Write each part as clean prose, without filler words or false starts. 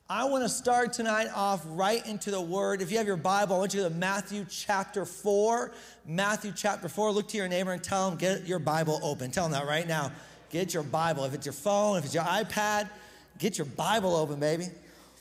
I want to start tonight off right into the Word. If you have your Bible, I want you to go to Matthew chapter 4. Matthew chapter 4. Look to your neighbor and tell them, get your Bible open. Tell them that right now. Get your Bible. If it's your phone, if it's your iPad, get your Bible open, baby.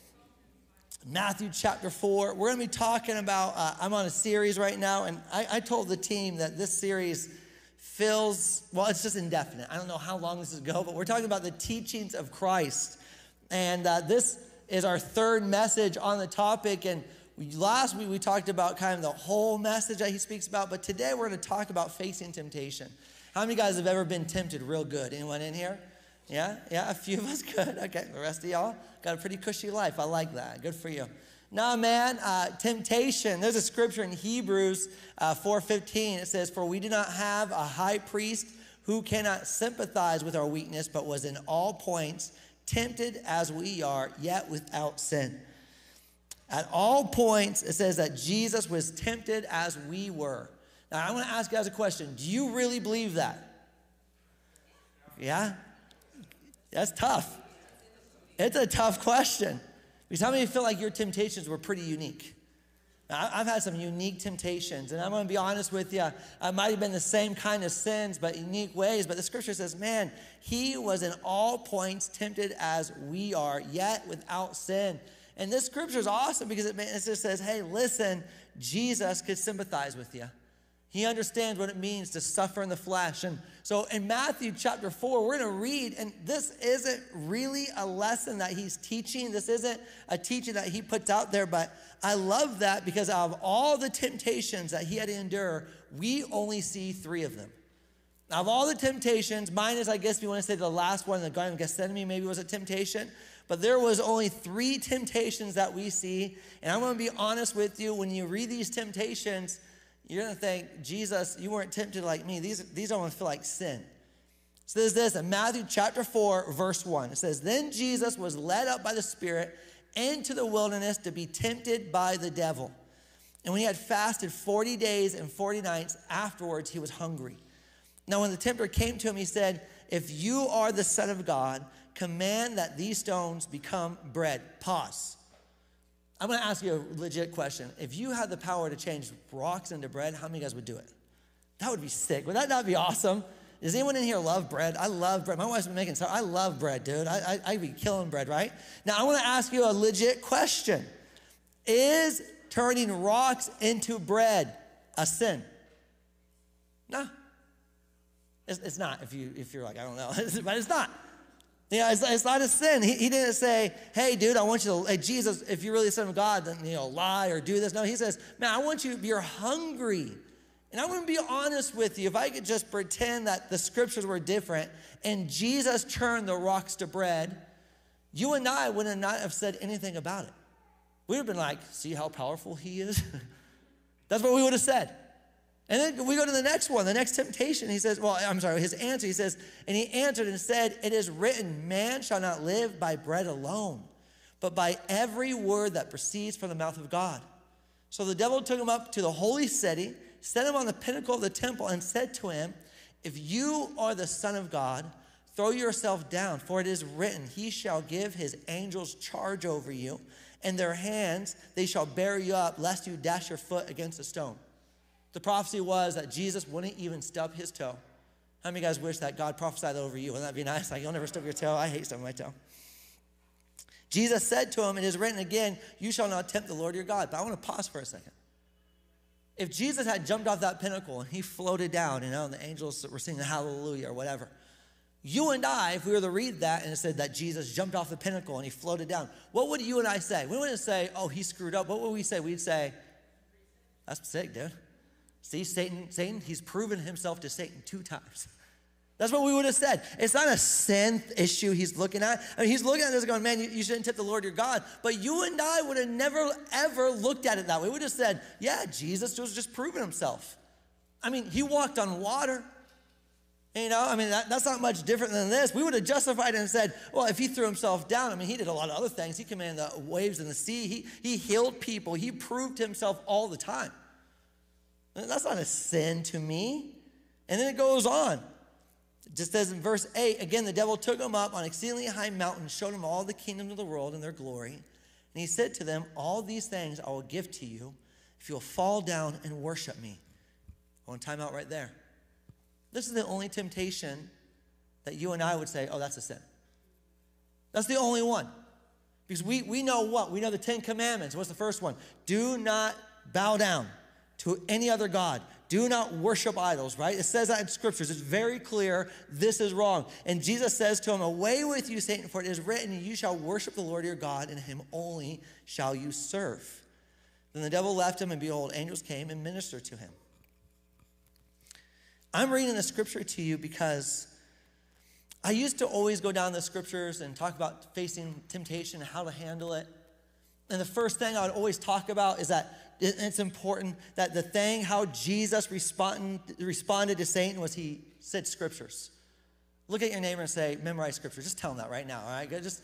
Matthew chapter 4. We're going to be talking about, I'm on a series right now, and I told the team that this series fills, well, it's just indefinite. I don't know how long this is go, but we're talking about the teachings of Christ. And this is our third message on the topic. And last week we talked about kind of the whole message that he speaks about, but today we're going to talk about facing temptation. How many guys have ever been tempted real good? Anyone in here? Yeah, a few of us. Good. Okay, the rest of y'all got a pretty cushy life. I like that. Good for you. Nah, man, temptation. There's a scripture in Hebrews 4:15. It says, "For we do not have a high priest who cannot sympathize with our weakness, but was in all points tempted as we are, yet without sin." At all points, it says that Jesus was tempted as we were. Now, I want to ask you guys a question. Do you really believe that? Yeah? That's tough. It's a tough question. Because how many of you feel like your temptations were pretty unique? Now, I've had some unique temptations, and I'm going to be honest with you. I might have been the same kind of sins, but unique ways. But the scripture says, man, he was in all points tempted as we are, yet without sin. And this scripture is awesome because it just says, hey, listen, Jesus could sympathize with you. He understands what it means to suffer in the flesh. And so in Matthew chapter 4, we're going to read, and this isn't really a lesson that he's teaching. This isn't a teaching that he puts out there, but I love that because out of all the temptations that he had to endure, we only see 3 of them. Now, of all the temptations, mine is, I guess, if you want to say the last one, the Garden of Gethsemane maybe was a temptation, but there was only 3 temptations that we see. And I'm going to be honest with you, when you read these temptations, you're going to think, Jesus, you weren't tempted like me. These don't feel like sin. It says this in Matthew chapter 4, verse 1. It says, "Then Jesus was led up by the Spirit into the wilderness to be tempted by the devil. And when he had fasted 40 days and 40 nights, afterwards he was hungry. Now when the tempter came to him, he said, 'If you are the Son of God, command that these stones become bread.'" Pause. I'm going to ask you a legit question. If you had the power to change rocks into bread, how many of you guys would do it? That would be sick. Would that not be awesome? Does anyone in here love bread? I love bread. My wife's been making stuff. I love bread, dude. I'd be killing bread, right? Now, I want to ask you a legit question. Is turning rocks into bread a sin? No. It's not if you're like, I don't know. But it's not. Yeah, it's not a sin. He didn't say, hey, dude, I want you to, hey, Jesus, if you're really the Son of God, then, lie or do this. No, he says, man, I want you're hungry. And I'm going to be honest with you. If I could just pretend that the scriptures were different and Jesus turned the rocks to bread, you and I would not have said anything about it. We would have been like, see how powerful he is? That's what we would have said. And then we go to the next one, the next temptation. He says, his answer, he says, and he answered and said, "It is written, man shall not live by bread alone, but by every word that proceeds from the mouth of God." So the devil took him up to the holy city, set him on the pinnacle of the temple, and said to him, "If you are the Son of God, throw yourself down, for it is written, he shall give his angels charge over you, and their hands they shall bear you up, lest you dash your foot against a stone." The prophecy was that Jesus wouldn't even stub his toe. How many of you guys wish that God prophesied that over you? Wouldn't that be nice? Like, you'll never stub your toe. I hate stubbing my toe. Jesus said to him, "It is written again, you shall not tempt the Lord your God." But I want to pause for a second. If Jesus had jumped off that pinnacle and he floated down, and the angels were singing hallelujah or whatever, you and I, if we were to read that and it said that Jesus jumped off the pinnacle and he floated down, what would you and I say? We wouldn't say, oh, he screwed up. What would we say? We'd say, that's sick, dude. See, Satan, he's proven himself to Satan 2 times. That's what we would have said. It's not a sin issue he's looking at. I mean, he's looking at this going, man, you shouldn't tempt the Lord your God. But you and I would have never, ever looked at it that way. We would have said, yeah, Jesus was just proving himself. I mean, he walked on water. That's not much different than this. We would have justified it and said, well, if he threw himself down, he did a lot of other things. He commanded the waves and the sea. He healed people. He proved himself all the time. That's not a sin to me. And then it goes on. It just says in verse 8, again, the devil took him up on an exceedingly high mountain, showed him all the kingdoms of the world and their glory. And he said to them, all these things I will give to you if you'll fall down and worship me. I want to time out right there. This is the only temptation that you and I would say, oh, that's a sin. That's the only one. Because we know what? We know the 10 Commandments. What's the first one? Do not bow down to any other God. Do not worship idols, right? It says that in scriptures. It's very clear this is wrong. And Jesus says to him, away with you, Satan, for it is written, you shall worship the Lord your God, and him only shall you serve. Then the devil left him, and behold, angels came and ministered to him. I'm reading the scripture to you because I used to always go down the scriptures and talk about facing temptation and how to handle it. And the first thing I would always talk about is that it's important that the thing, how Jesus responded to Satan was he said scriptures. Look at your neighbor and say, memorize scripture. Just tell them that right now, all right? Just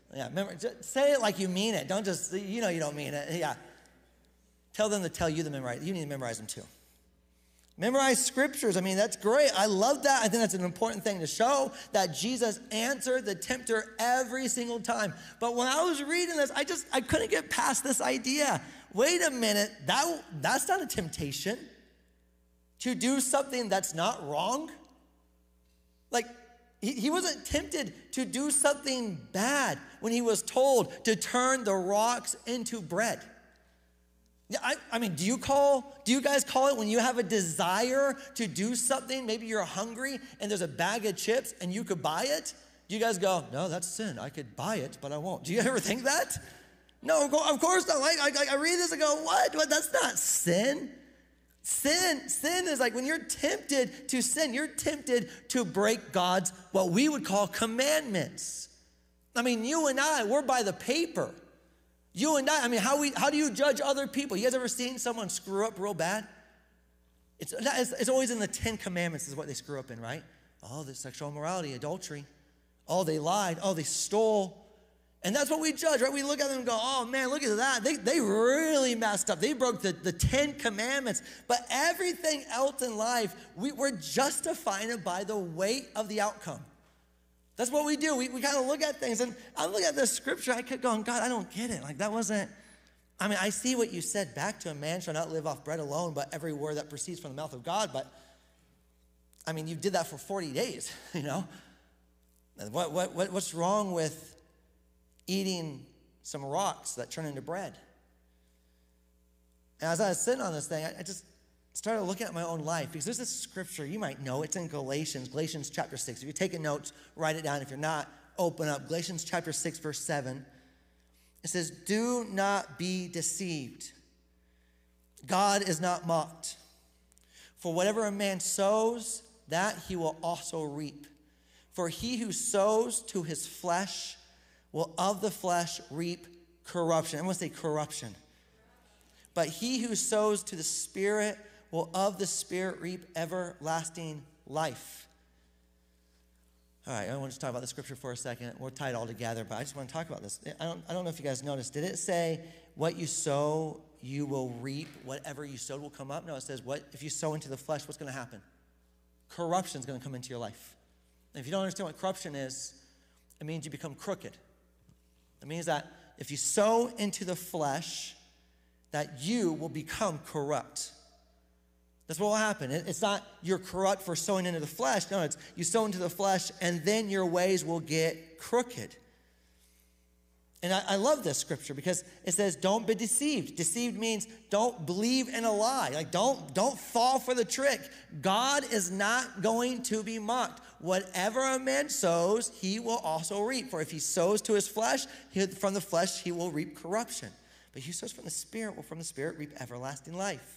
say it like you mean it. Don't just, you don't mean it. Yeah. Tell them to tell you to memorize. You need to memorize them too. Memorize scriptures. I mean, that's great. I love that. I think that's an important thing to show that Jesus answered the tempter every single time. But when I was reading this, I couldn't get past this idea. Wait a minute, that's not a temptation. To do something that's not wrong. Like, he wasn't tempted to do something bad when he was told to turn the rocks into bread. I mean, do you guys call it when you have a desire to do something, maybe you're hungry and there's a bag of chips and you could buy it? Do you guys go, no, that's sin. I could buy it, but I won't. Do you ever think that? No, of course not. I read this and go, what? That's not sin. Sin is like when you're tempted to sin, you're tempted to break God's, what we would call commandments. I mean, you and I, we're by the paper. You and I mean, how do you judge other people? You guys ever seen someone screw up real bad? It's always in the 10 Commandments is what they screw up in, right? Oh, the sexual immorality, adultery. Oh, they lied. Oh, they stole. And that's what we judge, right? We look at them and go, oh, man, look at that. They really messed up. They broke the 10 Commandments. But everything else in life, we're justifying it by the weight of the outcome. That's what we do. We kind of look at things. And I look at this scripture, I kept going, God, I don't get it. Like, that wasn't, I mean, I see what you said back to a man shall not live off bread alone, but every word that proceeds from the mouth of God. But, I mean, you did that for 40 days, What's wrong with eating some rocks that turn into bread? And as I was sitting on this thing, I just started looking at my own life, because there's this scripture, you might know, it's in Galatians chapter 6. If you're taking notes, write it down. If you're not, open up. Galatians chapter 6, verse 7. It says, do not be deceived. God is not mocked. For whatever a man sows, that he will also reap. For he who sows to his flesh will of the flesh reap corruption. I'm going to say corruption. But he who sows to the Spirit will of the Spirit reap everlasting life. All right, I want to talk about the scripture for a second. We'll tie it all together, but I just want to talk about this. I don't know if you guys noticed. Did it say, what you sow, you will reap? Whatever you sowed will come up? No, it says, if you sow into the flesh, what's going to happen? Corruption is going to come into your life. And if you don't understand what corruption is, it means you become crooked. It means that if you sow into the flesh, that you will become corrupt. That's what will happen. It's not you're corrupt for sowing into the flesh. No, it's you sow into the flesh, and then your ways will get crooked. And I love this scripture because it says, don't be deceived. Deceived means don't believe in a lie. Like, don't fall for the trick. God is not going to be mocked. Whatever a man sows, he will also reap. For if he sows to his flesh, from the flesh he will reap corruption. But he who sows from the Spirit will from the Spirit reap everlasting life.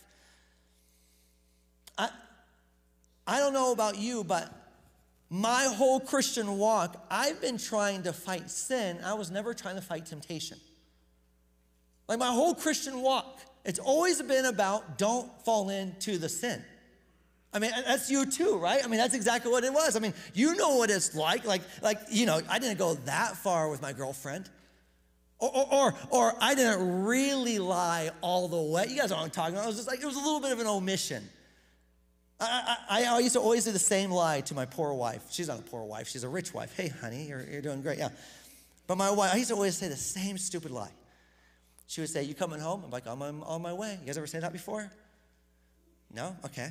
I don't know about you, but my whole Christian walk, I've been trying to fight sin. I was never trying to fight temptation. Like my whole Christian walk, it's always been about don't fall into the sin. I mean, that's you too, right? I mean, that's exactly what it was. I mean, you know what it's like. Like I didn't go that far with my girlfriend. Or I didn't really lie all the way. You guys know what I'm talking about. It was just like, it was a little bit of an omission. I used to always do the same lie to my poor wife. She's not a poor wife. She's a rich wife. Hey, honey, you're doing great. Yeah. But my wife, I used to always say the same stupid lie. She would say, you coming home? I'm like, I'm on my way. You guys ever say that before? No? Okay.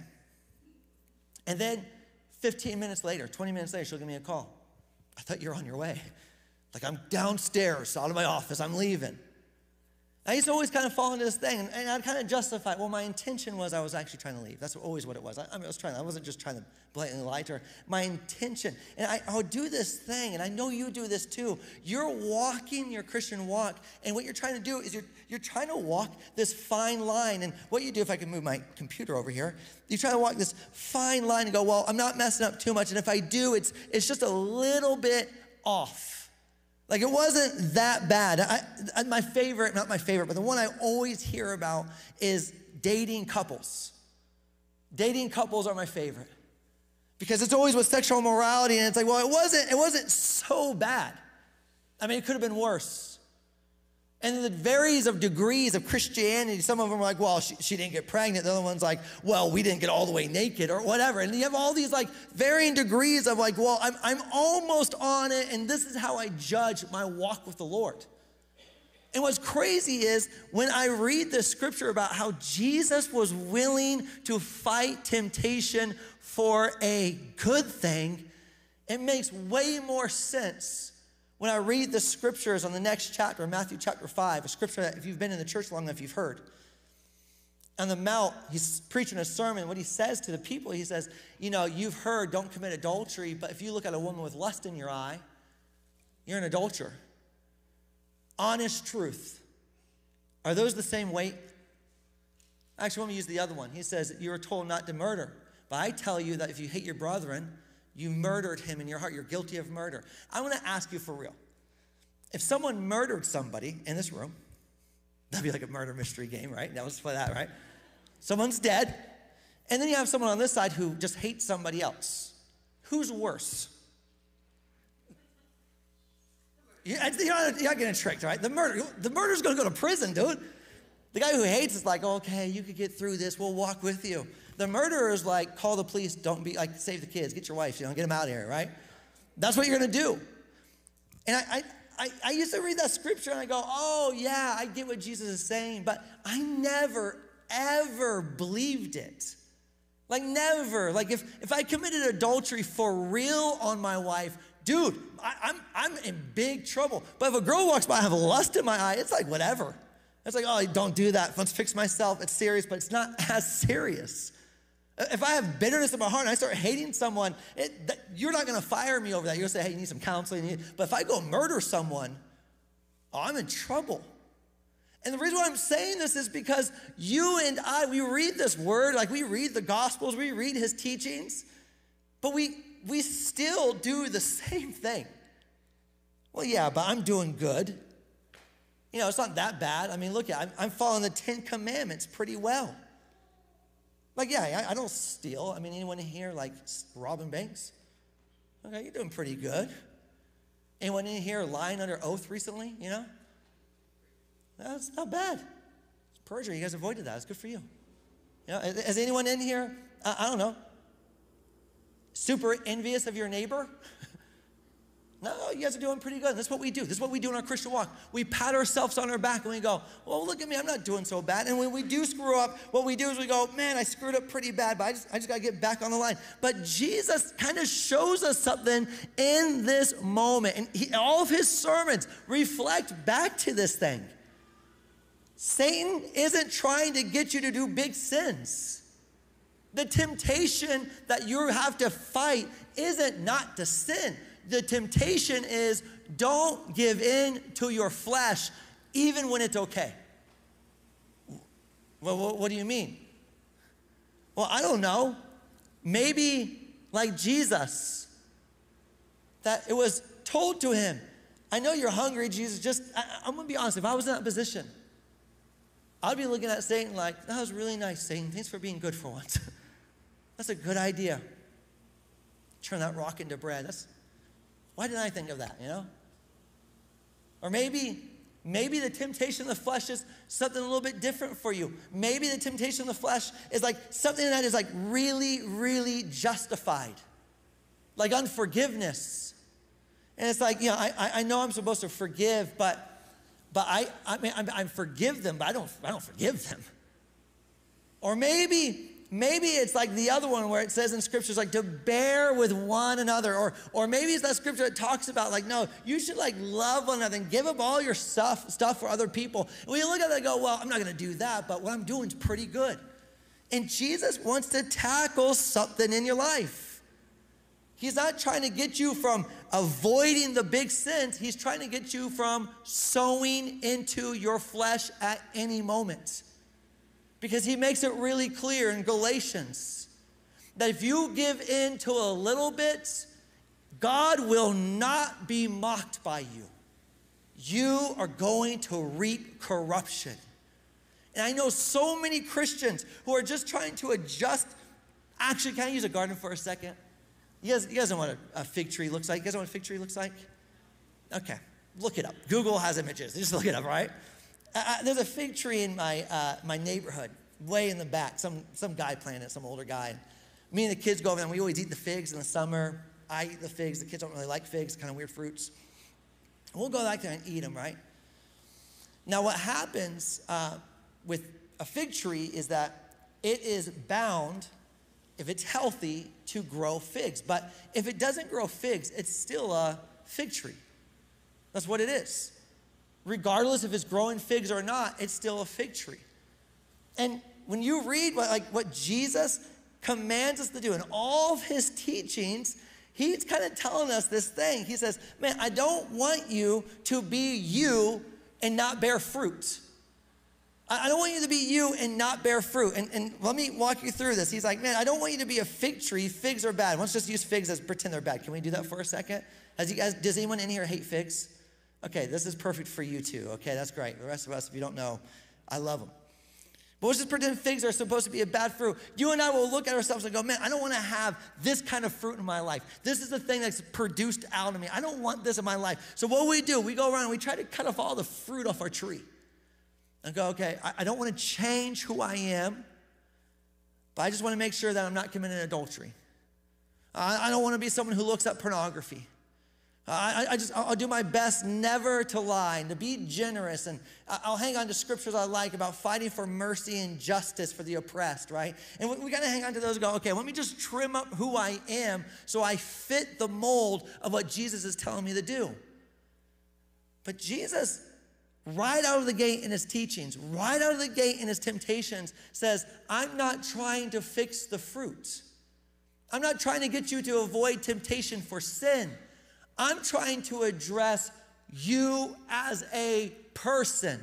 And then 15 minutes later, 20 minutes later, she'll give me a call. I thought you were on your way. Like, I'm downstairs out of my office. I'm leaving. I used to always kind of fall into this thing, and I'd kind of justify, well, my intention was I was actually trying to leave. That's always what it was. I wasn't just trying to blatantly lie to her. My intention, and I would do this thing, and I know you do this too. You're walking your Christian walk, and what you're trying to do is you're trying to walk this fine line, and what you do, if I can move my computer over here, you try to walk this fine line and go, well, I'm not messing up too much, and if I do, it's just a little bit off. Like, it wasn't that bad. My favorite, not my favorite, but the one I always hear about is dating couples. Dating couples are my favorite. Because it's always with sexual morality, and it's like, well, it wasn't so bad. I mean, it could have been worse. And it varies of degrees of Christianity. Some of them are like, well, she didn't get pregnant. The other one's like, well, we didn't get all the way naked or whatever. And you have all these like varying degrees of like, well, I'm almost on it, and this is how I judge my walk with the Lord. And what's crazy is when I read the scripture about how Jesus was willing to fight temptation for a good thing, it makes way more sense when I read the scriptures on the next chapter, Matthew chapter 5, a scripture that if you've been in the church long enough, you've heard. On the Mount, he's preaching a sermon. What he says to the people, he says, you know, you've heard, don't commit adultery, but if you look at a woman with lust in your eye, you're an adulterer. Honest truth. Are those the same weight? Actually, let me use the other one. He says, you were told not to murder, but I tell you that if you hate your brethren, you murdered him in your heart. You're guilty of murder. I want to ask you for real. If someone murdered somebody in this room, that'd be like a murder mystery game, right? Now let's play that, right? Someone's dead, and then you have someone on this side who just hates somebody else. Who's worse? You're not getting tricked, right? The murderer's going to go to prison, dude. The guy who hates is like, okay, you could get through this. We'll walk with you. The murderer is like, call the police. Don't be like, save the kids. Get your wife. Get them out of here, right? That's what you're going to do. And I used to read that scripture and I go, oh, yeah, I get what Jesus is saying. But I never, ever believed it. Like, never. Like, if I committed adultery for real on my wife, dude, I'm in big trouble. But if a girl walks by, I have lust in my eye, it's like, whatever. It's like, oh, don't do that. Let's fix myself. It's serious, but it's not as serious. If I have bitterness in my heart and I start hating someone, you're not going to fire me over that. You're going to say, hey, you need some counseling. But if I go murder someone, I'm in trouble. And the reason why I'm saying this is because you and I, we read this word, like we read the Gospels, we read his teachings, but we still do the same thing. Well, yeah, but I'm doing good. You know, it's not that bad. I mean, look, I'm following the 10 Commandments pretty well. Like, yeah, I don't steal. I mean, anyone in here, like, robbing banks? Okay, you're doing pretty good. Anyone in here lying under oath recently, you know? That's not bad. It's perjury. You guys avoided that. It's good for you. You know, is anyone in here, I don't know, super envious of your neighbor? No, you guys are doing pretty good. That's what we do. This is what we do in our Christian walk. We pat ourselves on our back and we go, well, look at me. I'm not doing so bad. And when we do screw up, what we do is we go, man, I screwed up pretty bad, but I just got to get back on the line. But Jesus kind of shows us something in this moment. And all of his sermons reflect back to this thing. Satan isn't trying to get you to do big sins. The temptation that you have to fight isn't not to sin. The temptation is don't give in to your flesh even when it's okay. Well, what do you mean? Well, I don't know. Maybe like Jesus, that it was told to him, I know you're hungry, Jesus. I'm going to be honest. If I was in that position, I'd be looking at Satan like, that was really nice, Satan. Thanks for being good for once. That's a good idea. Turn that rock into bread. Why didn't I think of that, you know? Or maybe Maybe the temptation of the flesh is something a little bit different for you. Maybe the temptation of the flesh is like something that is like really, really justified, like unforgiveness. And it's like, I know I'm supposed to forgive, but I forgive them, but I don't forgive them. Or maybe it's like the other one where it says in scriptures like to bear with one another. Or maybe it's that scripture that talks about like, no, you should like love one another and give up all your stuff for other people. And when you look at it and go, well, I'm not going to do that, but what I'm doing is pretty good. And Jesus wants to tackle something in your life. He's not trying to get you from avoiding the big sins. He's trying to get you from sowing into your flesh at any moment. Because he makes it really clear in Galatians that if you give in to a little bit, God will not be mocked by you. You are going to reap corruption. And I know so many Christians who are just trying to adjust. Actually, can I use a garden for a second? You guys know what a fig tree looks like? You guys know what a fig tree looks like? Okay, look it up. Google has images. Just look it up, right? There's a fig tree in my neighborhood, way in the back. Some guy planted it, some older guy. Me and the kids go over there, and we always eat the figs in the summer. I eat the figs. The kids don't really like figs, kind of weird fruits. And we'll go back there and eat them, right? Now, what happens with a fig tree is that it is bound, if it's healthy, to grow figs. But if it doesn't grow figs, it's still a fig tree. That's what it is. Regardless if it's growing figs or not, it's still a fig tree. And when you read what Jesus commands us to do in all of his teachings, he's kind of telling us this thing. He says, man, I don't want you to be you and not bear fruit. I don't want you to be you and not bear fruit. And let me walk you through this. He's like, man, I don't want you to be a fig tree. Figs are bad. Let's just use figs as pretend they're bad. Can we do that for a second? Does anyone in here hate figs? Okay, this is perfect for you too. Okay, that's great. The rest of us, if you don't know, I love them. But let's just pretend figs are supposed to be a bad fruit. You and I will look at ourselves and go, man, I don't want to have this kind of fruit in my life. This is the thing that's produced out of me. I don't want this in my life. So what do? We go around and we try to cut off all the fruit off our tree. And go, okay, I don't want to change who I am, but I just want to make sure that I'm not committing adultery. I don't want to be someone who looks at pornography. I'll do my best never to lie and to be generous, and I'll hang on to scriptures I like about fighting for mercy and justice for the oppressed, right? And we got to hang on to those and go, okay, let me just trim up who I am so I fit the mold of what Jesus is telling me to do. But Jesus, right out of the gate in his teachings, right out of the gate in his temptations, says, I'm not trying to fix the fruit. I'm not trying to get you to avoid temptation for sin. I'm trying to address you as a person.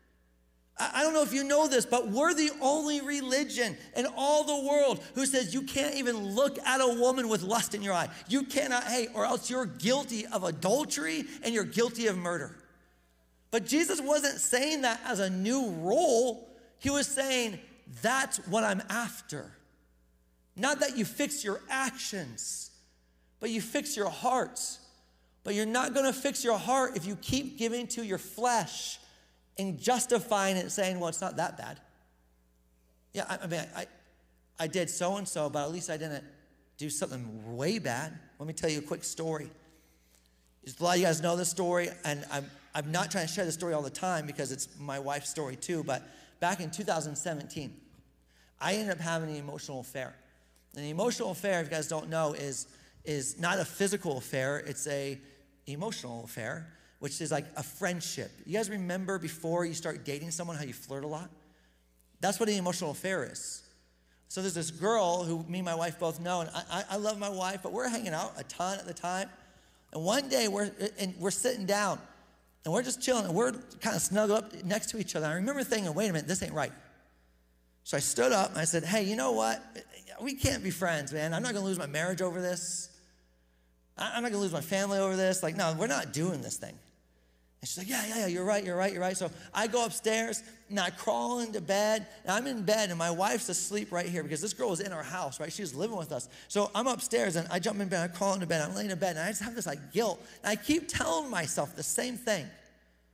I don't know if you know this, but we're the only religion in all the world who says you can't even look at a woman with lust in your eye. You cannot hate, or else you're guilty of adultery and you're guilty of murder. But Jesus wasn't saying that as a new rule. He was saying, that's what I'm after. Not that you fix your actions, but you fix your hearts. But you're not going to fix your heart if you keep giving to your flesh and justifying it, saying, well, it's not that bad. Yeah, I did so-and-so, but at least I didn't do something way bad. Let me tell you a quick story. A lot of you guys know this story, and I'm not trying to share this story all the time because it's my wife's story too, but back in 2017, I ended up having an emotional affair. And the emotional affair, if you guys don't know, is not a physical affair, it's a emotional affair, which is like a friendship. You guys remember before you start dating someone how you flirt a lot? That's what an emotional affair is. So there's this girl who me and my wife both know, and I love my wife, but we're hanging out a ton at the time. And one day we're sitting down, and we're just chilling, and we're kind of snuggled up next to each other. I remember thinking, wait a minute, this ain't right. So I stood up, and I said, hey, you know what? We can't be friends, man. I'm not going to lose my marriage over this. I'm not going to lose my family over this. Like, no, we're not doing this thing. And she's like, yeah, you're right. So I go upstairs, and I crawl into bed, and I'm in bed, and my wife's asleep right here because this girl was in our house, right? She was living with us. So I'm upstairs, and I jump in bed, I crawl into bed, I'm laying in bed, and I just have this, like, guilt. And I keep telling myself the same thing.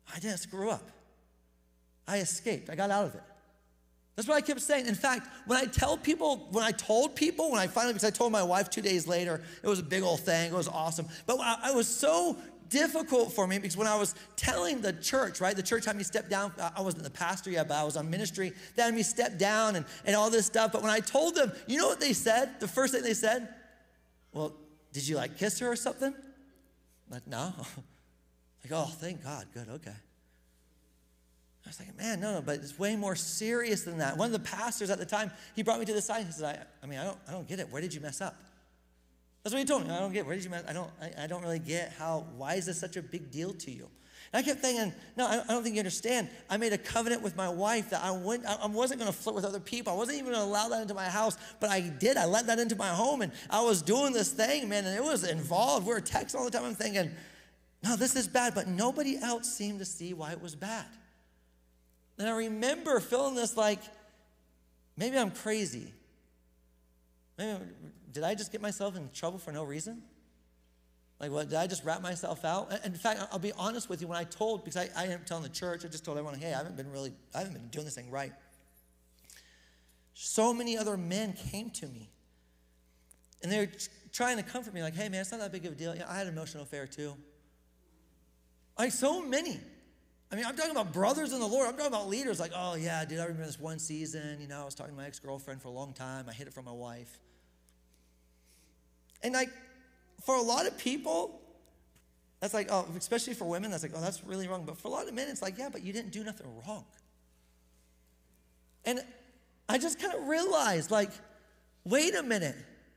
I didn't screw up. I escaped. I got out of it. That's what I kept saying. In fact, when I told people, because I told my wife 2 days later, it was a big old thing. It was awesome. But it was so difficult for me because when I was telling the church, right, the church had me step down. I wasn't the pastor yet, but I was on ministry. They had me step down and all this stuff. But when I told them, you know what they said? The first thing they said, well, did you like kiss her or something? I'm like, no. Like, oh, thank God. Good, okay. I was like, man, no, but it's way more serious than that. One of the pastors at the time, he brought me to the side. He said, I don't get it. Where did you mess up? That's what he told me. I don't get, where did you mess up? I don't really get why is this such a big deal to you? And I kept thinking, no, I don't think you understand. I made a covenant with my wife that I wasn't going to flirt with other people. I wasn't even going to allow that into my house, but I did. I let that into my home, and I was doing this thing, man, and it was involved. We were texting all the time. I'm thinking, no, this is bad, but nobody else seemed to see why it was bad. And I remember feeling this like, maybe I'm crazy. Maybe, did I just get myself in trouble for no reason? Like, what, did I just rat myself out? And in fact, I'll be honest with you, when I told, because I didn't tell the church, I just told everyone, hey, I haven't been doing this thing right. So many other men came to me, and they were trying to comfort me, like, hey, man, it's not that big of a deal. I had an emotional affair too. Like, so many. I mean, I'm talking about brothers in the Lord. I'm talking about leaders like, oh, yeah, dude, I remember this one season. I was talking to my ex-girlfriend for a long time. I hid it from my wife. And, like, for a lot of people, that's like, oh, especially for women, that's like, oh, that's really wrong. But for a lot of men, it's like, yeah, but you didn't do nothing wrong. And I just kind of realized, like, wait a minute.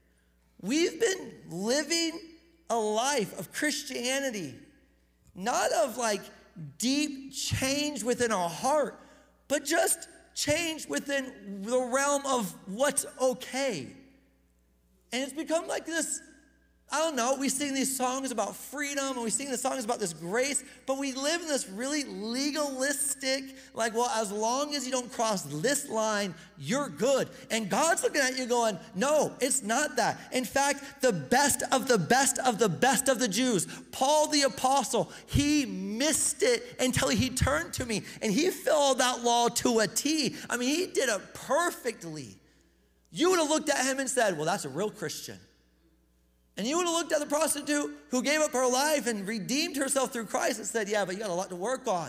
We've been living a life of Christianity, not of, like, deep change within our heart, but just change within the realm of what's okay. And it's become like this, I don't know, we sing these songs about freedom and we sing the songs about this grace, but we live in this really legalistic, like, well, as long as you don't cross this line, you're good. And God's looking at you going, no, it's not that. In fact, the best of the best of the best of the Jews, Paul the apostle, he missed it until he turned to me and he followed that law to a T. I mean, he did it perfectly. You would have looked at him and said, well, that's a real Christian. And you would have looked at the prostitute who gave up her life and redeemed herself through Christ and said, yeah, but you got a lot to work on.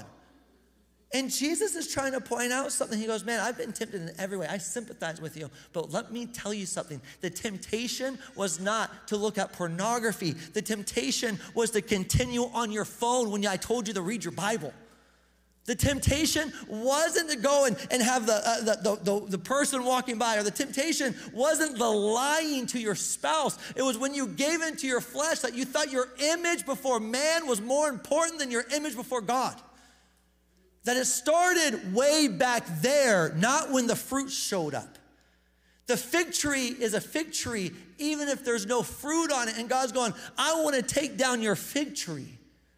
And Jesus is trying to point out something. He goes, man, I've been tempted in every way. I sympathize with you. But let me tell you something. The temptation was not to look at pornography. The temptation was to continue on your phone when I told you to read your Bible. The temptation wasn't to go and have the person walking by, or the temptation wasn't the lying to your spouse. It was when you gave into your flesh that you thought your image before man was more important than your image before God. That it started way back there, not when the fruit showed up. The fig tree is a fig tree even if there's no fruit on it, and God's going, I want to take down your fig tree.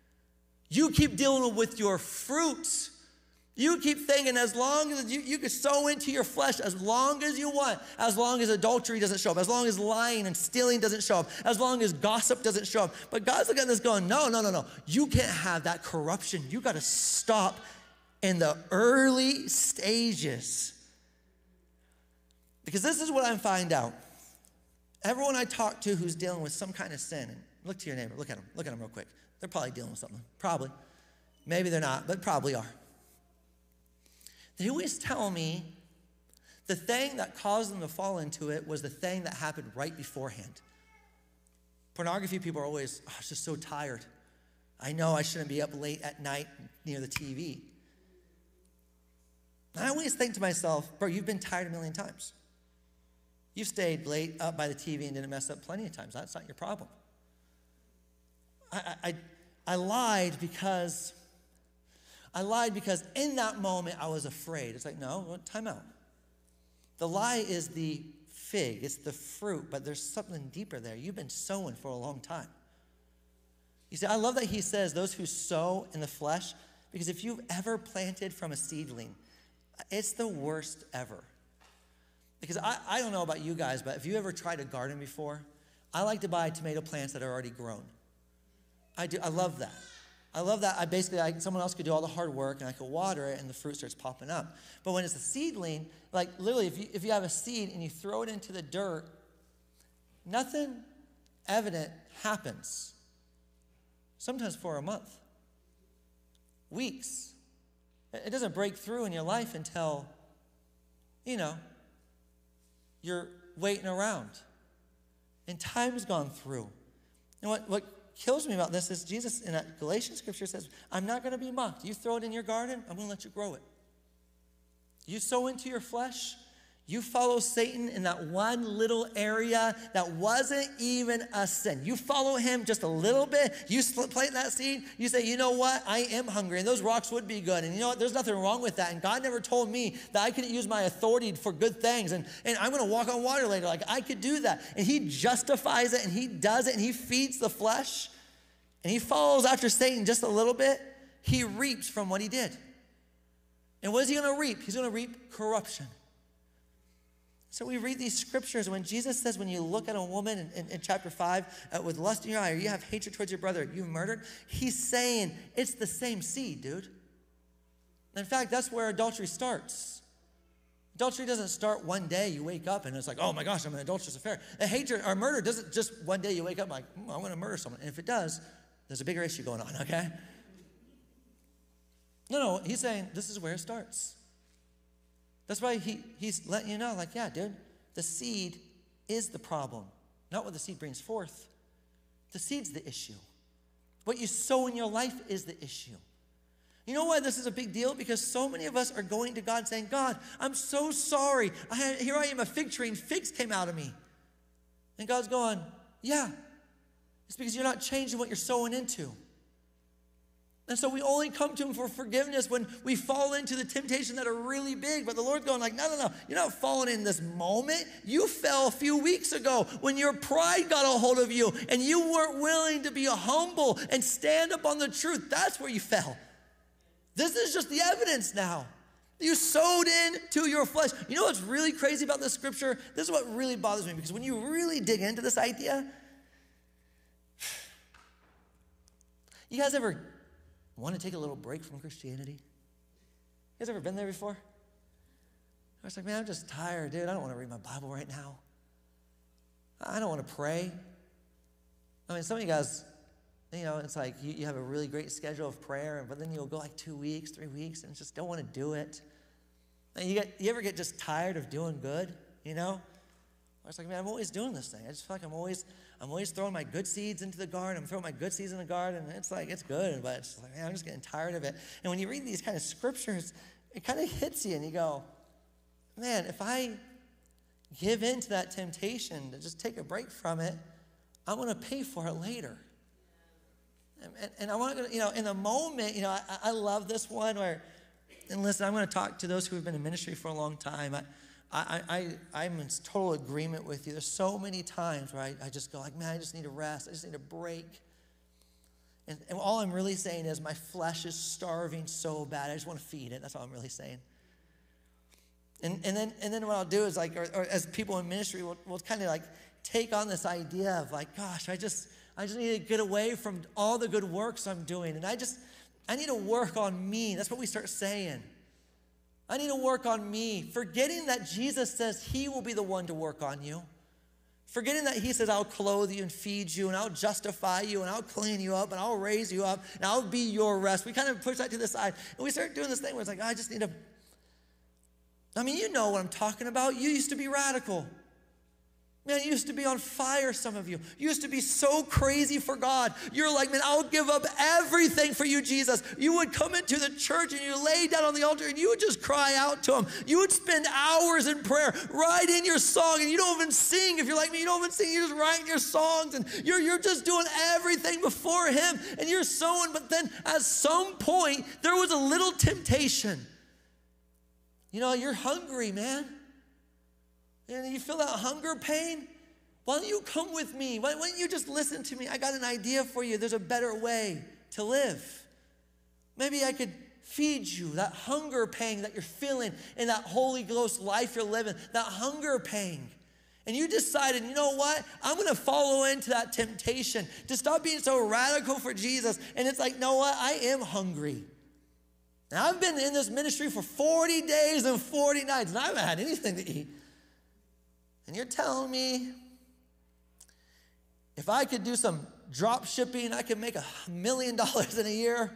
You keep dealing with your fruits. You keep thinking as long as you can sow into your flesh as long as you want, as long as adultery doesn't show up, as long as lying and stealing doesn't show up, as long as gossip doesn't show up. But God's looking at this going, no. You can't have that corruption. You got to stop in the early stages. Because this is what I find out. Everyone I talk to who's dealing with some kind of sin, and look to your neighbor, look at them real quick. They're probably dealing with something. Probably. Maybe they're not, but probably are. They always tell me the thing that caused them to fall into it was the thing that happened right beforehand. Pornography people are always, I'm just so tired. I know I shouldn't be up late at night near the TV. And I always think to myself, bro, you've been tired a million times. You've stayed late up by the TV and didn't mess up plenty of times. That's not your problem. I lied because in that moment I was afraid. It's like, no, time out. The lie is the fig, it's the fruit, but there's something deeper there. You've been sowing for a long time. You see, I love that he says those who sow in the flesh, because if you've ever planted from a seedling, it's the worst ever. Because I don't know about you guys, but if you ever tried a garden before, I like to buy tomato plants that are already grown. I do. I love that. I love that. Someone else could do all the hard work, and I could water it, and the fruit starts popping up. But when it's a seedling, like literally, if you have a seed and you throw it into the dirt, nothing evident happens. Sometimes for a month, weeks. It doesn't break through in your life until, you're waiting around. And time's gone through. And what kills me about this is Jesus in that Galatians scripture says, I'm not going to be mocked. You throw it in your garden, I'm going to let you grow it. You sow into your flesh, you follow Satan in that one little area that wasn't even a sin. You follow him just a little bit. You plant that seed. You say, you know what? I am hungry, and those rocks would be good. And you know what? There's nothing wrong with that. And God never told me that I couldn't use my authority for good things. And I'm going to walk on water later. Like, I could do that. And he justifies it, and he does it, and he feeds the flesh. And he follows after Satan just a little bit. He reaps from what he did. And what is he going to reap? He's going to reap corruption. So we read these scriptures when Jesus says, when you look at a woman in chapter 5 with lust in your eye, or you have hatred towards your brother, you murdered, he's saying it's the same seed, dude. In fact, that's where adultery starts. Adultery doesn't start one day you wake up and it's like, oh my gosh, I'm in an adulterous affair. A hatred or murder doesn't just one day you wake up like, I'm going to murder someone. And if it does, there's a bigger issue going on, okay? No, he's saying this is where it starts. That's why he's letting you know, like, yeah, dude, the seed is the problem, not what the seed brings forth. The seed's the issue. What you sow in your life is the issue. You know why this is a big deal? Because so many of us are going to God saying, God, I'm so sorry. Here I am, a fig tree, and figs came out of me. And God's going, yeah, it's because you're not changing what you're sowing into. And so we only come to him for forgiveness when we fall into the temptation that are really big. But the Lord's going like, no. You're not falling in this moment. You fell a few weeks ago when your pride got a hold of you and you weren't willing to be humble and stand up on the truth. That's where you fell. This is just the evidence now. You sowed into your flesh. You know what's really crazy about this scripture? This is what really bothers me, because when you really dig into this idea, you guys ever want to take a little break from Christianity? You guys ever been there before? I was like, man, I'm just tired, dude. I don't want to read my Bible right now. I don't want to pray. I mean, some of you guys, it's like you have a really great schedule of prayer, but then you'll go like 2 weeks, 3 weeks, and just don't want to do it. And you ever get just tired of doing good, I was like, man, I'm always doing this thing. I just feel like I'm always throwing my good seeds into the garden. I'm throwing my good seeds in the garden, and it's like, it's good, but it's like, man, I'm just getting tired of it. And when you read these kind of scriptures, it kind of hits you, and you go, man, if I give in to that temptation to just take a break from it, I'm going to pay for it later. And I want to, in the moment, I love this one where, and listen, I'm going to talk to those who have been in ministry for a long time. I'm in total agreement with you. There's so many times where I just go like, man, I just need a rest. I just need a break. And all I'm really saying is my flesh is starving so bad. I just want to feed it. That's all I'm really saying. And then what I'll do is like, or as people in ministry, we'll kind of like take on this idea of like, gosh, I just need to get away from all the good works I'm doing. And I need to work on me. That's what we start saying. I need to work on me, forgetting that Jesus says he will be the one to work on you. Forgetting that he says, I'll clothe you and feed you, and I'll justify you, and I'll clean you up, and I'll raise you up, and I'll be your rest. We kind of push that to the side. And we start doing this thing where it's like, I just need to, you know what I'm talking about. You used to be radical. Man, you used to be on fire, some of you. You used to be so crazy for God. You're like, man, I'll give up everything for you, Jesus. You would come into the church and you lay down on the altar and you would just cry out to him. You would spend hours in prayer, write in your song, and you don't even sing. If you're like me, you don't even sing. You're just writing your songs, and you're just doing everything before him, and you're sowing. But then at some point, there was a little temptation. You're hungry, man. And you feel that hunger pain? Why don't you come with me? Why don't you just listen to me? I got an idea for you. There's a better way to live. Maybe I could feed you that hunger pain that you're feeling in that Holy Ghost life you're living, that hunger pain. and you decided, you know what? I'm going to follow into that temptation to stop being so radical for Jesus. And it's like, you know what? I am hungry. Now, I've been in this ministry for 40 days and 40 nights, and I haven't had anything to eat. And you're telling me if I could do some drop shipping, I could make $1 million in a year.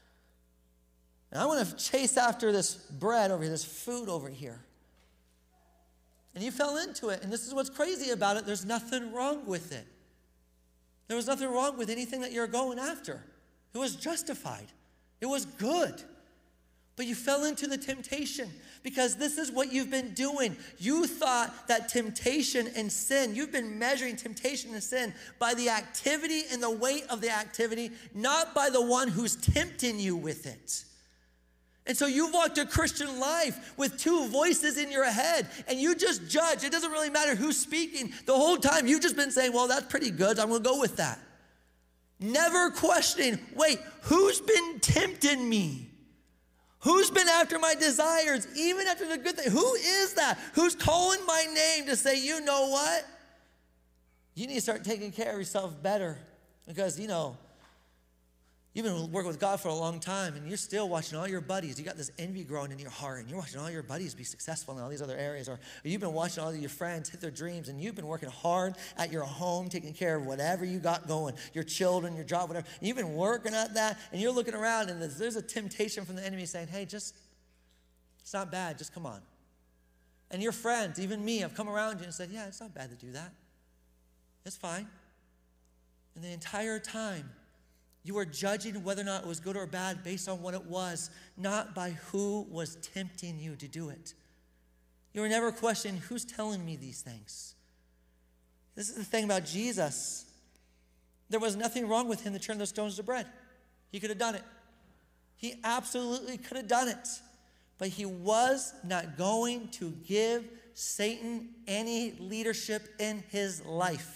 And I want to chase after this bread over here, this food over here. And you fell into it. And this is what's crazy about it. There's nothing wrong with it. There was nothing wrong with anything that you're going after. It was justified. It was good. But you fell into the temptation because this is what you've been doing. You thought that temptation and sin, you've been measuring temptation and sin by the activity and the weight of the activity, not by the one who's tempting you with it. And so you've walked a Christian life with two voices in your head, and you just judge. It doesn't really matter who's speaking. The whole time you've just been saying, well, that's pretty good. I'm going to go with that. Never questioning, wait, who's been tempting me? Who's been after my desires, even after the good thing? Who is that? Who's calling my name to say, you know what? You need to start taking care of yourself better because, you know, you've been working with God for a long time and you're still watching all your buddies. You got this envy growing in your heart and you're watching all your buddies be successful in all these other areas. Or you've been watching all of your friends hit their dreams and you've been working hard at your home, taking care of whatever you got going, your children, your job, whatever. And you've been working at that and you're looking around and there's a temptation from the enemy saying, hey, it's not bad, just come on. And your friends, even me, have come around you and said, yeah, it's not bad to do that. It's fine. And the entire time, you were judging whether or not it was good or bad based on what it was, not by who was tempting you to do it. You were never questioning, who's telling me these things? This is the thing about Jesus. There was nothing wrong with him to turn those stones to bread. He could have done it. He absolutely could have done it. But he was not going to give Satan any leadership in his life.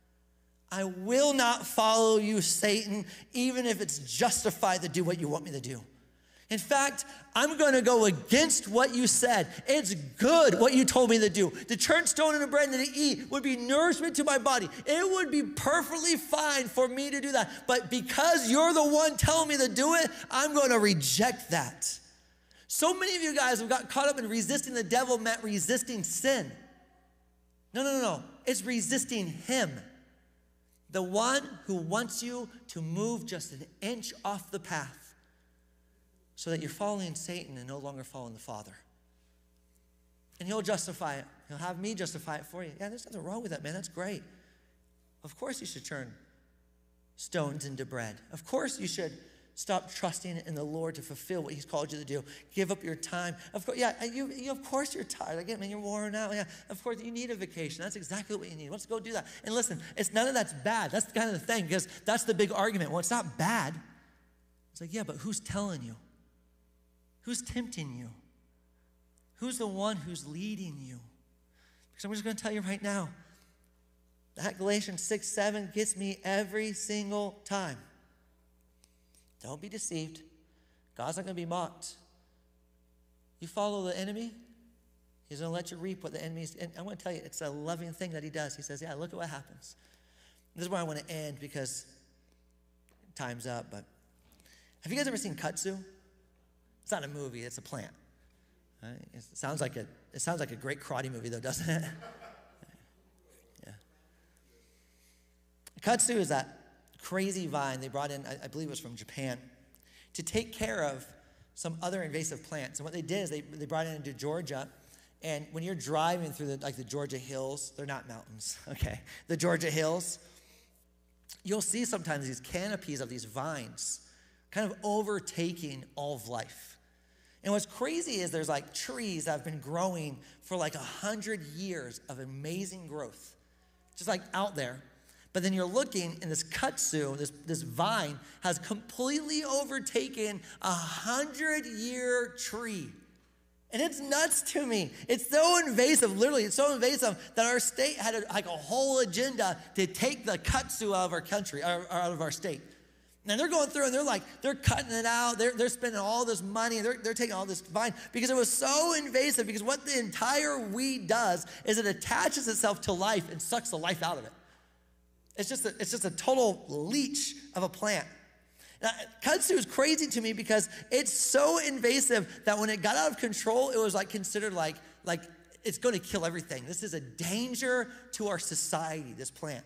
I will not follow you, Satan, even if it's justified to do what you want me to do. In fact, I'm going to go against what you said. It's good what you told me to do. To turn stone into bread and to eat would be nourishment to my body. It would be perfectly fine for me to do that. But because you're the one telling me to do it, I'm going to reject that. So many of you guys have got caught up in resisting the devil meant resisting sin. No. It's resisting him. The one who wants you to move just an inch off the path so that you're following Satan and no longer following the Father. And he'll justify it. He'll have me justify it for you. Yeah, there's nothing wrong with that, man. That's great. Of course you should turn stones into bread. Of course you should stop trusting in the Lord to fulfill what he's called you to do. Give up your time. Of course, yeah, of course you're tired. Again, man, you're worn out. Yeah, of course you need a vacation. That's exactly what you need. Let's go do that. And listen, none of that's bad. That's kind of the thing because that's the big argument. Well, it's not bad. It's like, yeah, but who's telling you? Who's tempting you? Who's the one who's leading you? Because I'm just going to tell you right now, that Galatians 6:7 gets me every single time. Don't be deceived. God's not going to be mocked. You follow the enemy, he's going to let you reap what the enemy's. And I want to tell you, it's a loving thing that he does. He says, yeah, look at what happens. This is where I want to end because time's up. But have you guys ever seen kudzu? It's not a movie, it's a plant. Right? It sounds like a great karate movie, though, doesn't it? Yeah. Kudzu is that crazy vine they brought in, I believe it was from Japan, to take care of some other invasive plants. And what they did is they brought it into Georgia. And when you're driving through the Georgia hills, they're not mountains, okay? The Georgia hills, you'll see sometimes these canopies of these vines kind of overtaking all of life. And what's crazy is there's like trees that have been growing for like 100 years of amazing growth, just like out there. But then you're looking, and this kudzu, this vine, has completely overtaken a 100-year tree. And it's nuts to me. It's so invasive, literally, it's so invasive that our state had a whole agenda to take the kudzu out of our country, or out of our state. And they're going through and they're cutting it out. They're spending all this money. They're taking all this vine because it was so invasive, because what the entire weed does is it attaches itself to life and sucks the life out of it. It's just a total leech of a plant. Now, kudzu is crazy to me because it's so invasive that when it got out of control, it was like considered like it's going to kill everything. This is a danger to our society, this plant.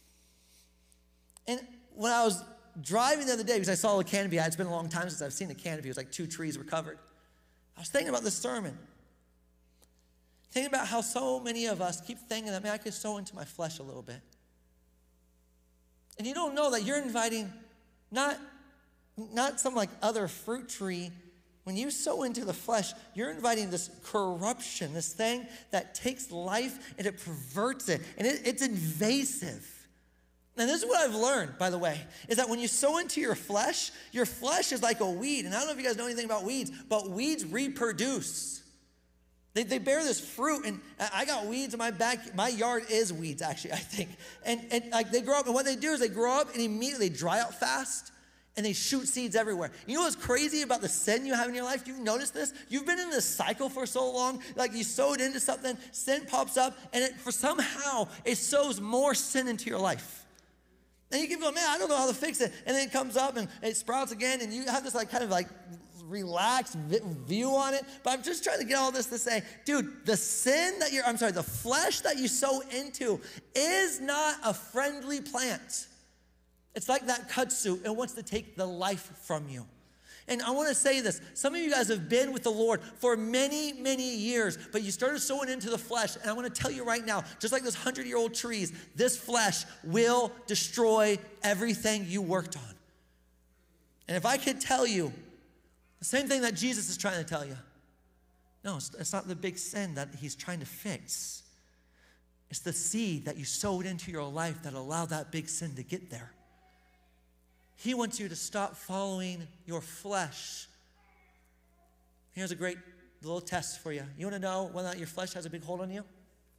And when I was driving the other day, because I saw a canopy, it's been a long time since I've seen a canopy. It was like 2 trees were covered. I was thinking about this sermon. Thinking about how so many of us keep thinking that, man, I could sow into my flesh a little bit. And you don't know that you're inviting not some like other fruit tree. When you sow into the flesh, you're inviting this corruption, this thing that takes life and it perverts it. And it's invasive. And this is what I've learned, by the way, is that when you sow into your flesh is like a weed. And I don't know if you guys know anything about weeds, but weeds reproduce. They bear this fruit, and I got weeds in my back. My yard is weeds, actually, I think. And like they grow up, and what they do is they grow up and immediately dry out fast, and they shoot seeds everywhere. You know what's crazy about the sin you have in your life? You've noticed this? You've been in this cycle for so long, like you sowed into something, sin pops up, and somehow it sows more sin into your life. And you keep going, man, I don't know how to fix it. And then it comes up and it sprouts again, and you have this like kind of like relaxed view on it. But I'm just trying to get all this to say, dude, the flesh that you sow into is not a friendly plant. It's like that kudzu. It wants to take the life from you. And I want to say this. Some of you guys have been with the Lord for many, many years, but you started sowing into the flesh. And I want to tell you right now, just like those 100-year-old trees, this flesh will destroy everything you worked on. And if I could tell you the same thing that Jesus is trying to tell you, no, it's not the big sin that he's trying to fix. It's the seed that you sowed into your life that allowed that big sin to get there. He wants you to stop following your flesh. Here's a great little test for you. You want to know whether or not your flesh has a big hold on you?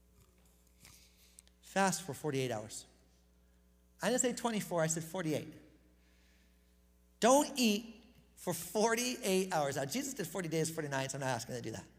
Fast for 48 hours. I didn't say 24, I said 48. Don't eat for 48 hours. Now, Jesus did 40 days, 40 nights. I'm not asking you to do that.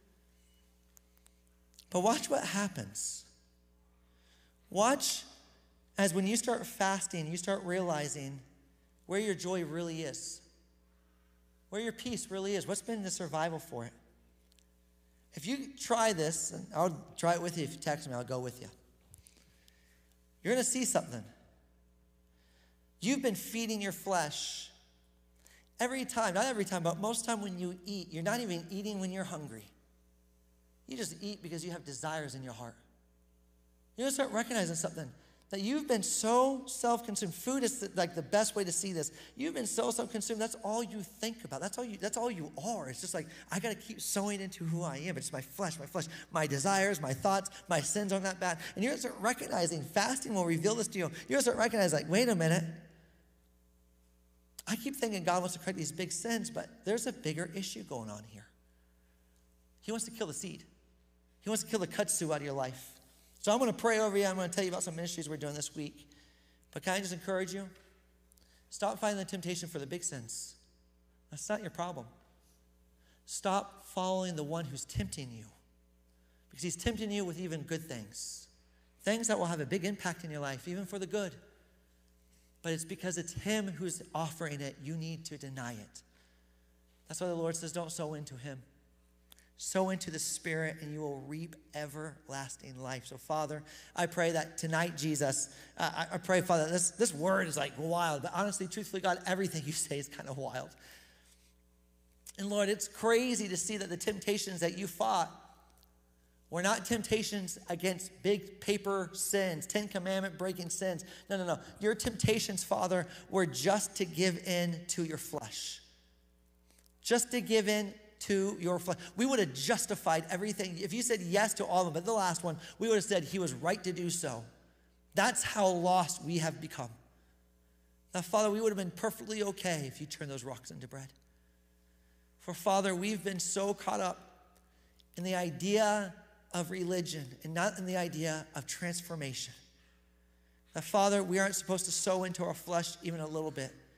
But watch what happens. Watch as when you start fasting, you start realizing where your joy really is, where your peace really is, what's been the survival for it. If you try this, and I'll try it with you. If you text me, I'll go with you. You're going to see something. You've been feeding your flesh every time, not every time, but most time when you eat, you're not even eating when you're hungry. You just eat because you have desires in your heart. You're going to start recognizing something. That you've been so self-consumed. Food is like the best way to see this. You've been so self-consumed. That's all you think about. That's all you are. It's just like, I got to keep sowing into who I am. It's my flesh, my desires, my thoughts, my sins aren't that bad. And you're going to start recognizing, fasting will reveal this to you. You're going to start recognizing, like, wait a minute. I keep thinking God wants to correct these big sins, but there's a bigger issue going on here. He wants to kill the seed. He wants to kill the kudzu out of your life. So I'm going to pray over you. I'm going to tell you about some ministries we're doing this week. But can I just encourage you? Stop finding the temptation for the big sins. That's not your problem. Stop following the one who's tempting you. Because he's tempting you with even good things. Things that will have a big impact in your life, even for the good. But it's because it's him who's offering it. You need to deny it. That's why the Lord says, don't sow into him. Sow into the Spirit, and you will reap everlasting life. So, Father, I pray that tonight, Jesus, I pray, Father, this word is like wild. But honestly, truthfully, God, everything you say is kind of wild. And, Lord, it's crazy to see that the temptations that you fought were not temptations against big paper sins, 10 commandment breaking sins. No. Your temptations, Father, were just to give in to your flesh. Just to give in to your flesh. We would have justified everything. If you said yes to all of them, but the last one, we would have said he was right to do so. That's how lost we have become. Now, Father, we would have been perfectly okay if you turned those rocks into bread. For, Father, we've been so caught up in the idea of religion and not in the idea of transformation. That, Father, we aren't supposed to sow into our flesh even a little bit.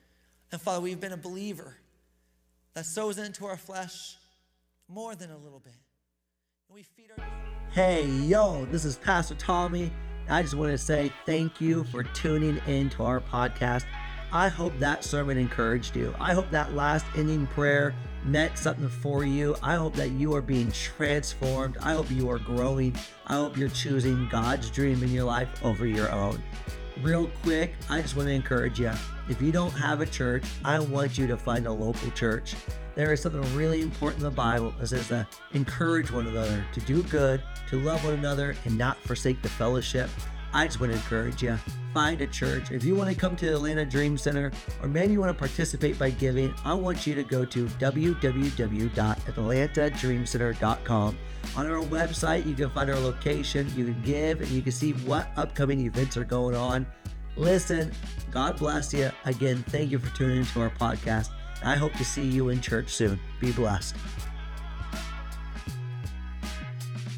And Father, we've been a believer that sows into our flesh more than a little bit. And we feed our... Hey, yo, this is Pastor Tommy. I just want to say thank you for tuning in to our podcast. I hope that sermon encouraged you. I hope that last ending prayer meant something for you. I hope that you are being transformed. I hope you are growing. I hope you're choosing God's dream in your life over your own. Real quick, I just want to encourage you. If you don't have a church, I want you to find a local church. There is something really important in the Bible that says to encourage one another, to do good, to love one another, and not forsake the fellowship. I just want to encourage you. Find a church. If you want to come to the Atlanta Dream Center, or maybe you want to participate by giving, I want you to go to www.atlantadreamcenter.com. On our website, you can find our location, you can give, and you can see what upcoming events are going on. Listen, God bless you. Again, thank you for tuning into our podcast. I hope to see you in church soon. Be blessed.